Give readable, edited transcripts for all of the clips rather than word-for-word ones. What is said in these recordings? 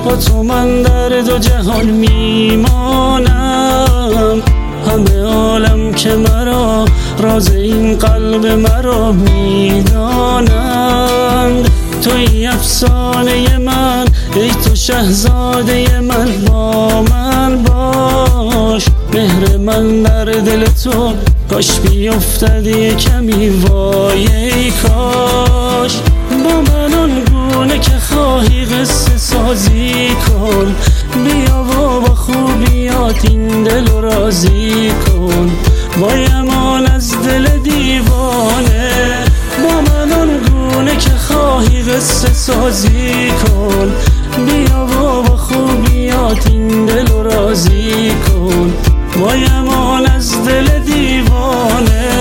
با تو من در دو جهان میمانم. همه عالم که مرا راز این قلب مرا میدانند. توی افسانه من، ای تو شهزاده من، با من باش. مهر من در دل تو کاش بیفتد کمی، وای ای کاش. با من آنگونه که خواهی قصه سازی کن، بیا و با خوبیات این دل راضی کن. وای امان از دل دیوانه، با من آنگونه که خواهی قصه سازی کن، بیا و با خوبیات این دل راضی کن. وای امان از دل دیوانه.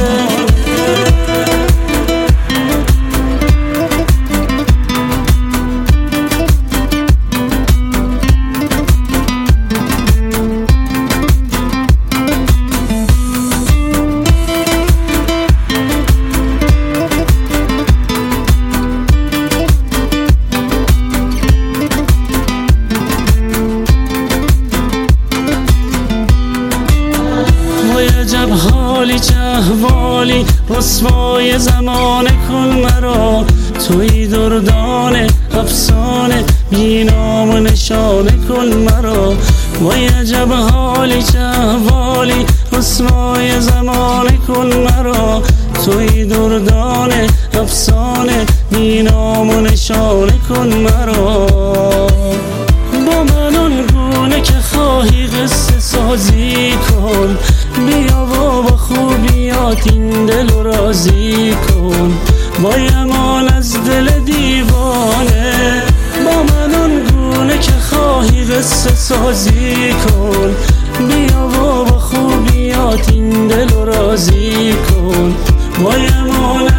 عجب حالی چه احوالی، رسوای زمانه کن مرا. توی دردان افسانه، بی نام و نشانه کن مرا. وای عجب حالی چه احوالی، رسوای زمانه کن مرا. توی دردان افسانه، بی نام و نشانه کن مرا. با من آنگونه که خواهی قصه سازی کن، بیا و با خوبیات این دل راضی کن. وای امان از دل دیوانه، با من آنگونه که خواهی قصه سازی کن، بیا و با خوبیات این دل راضی کن. وای امان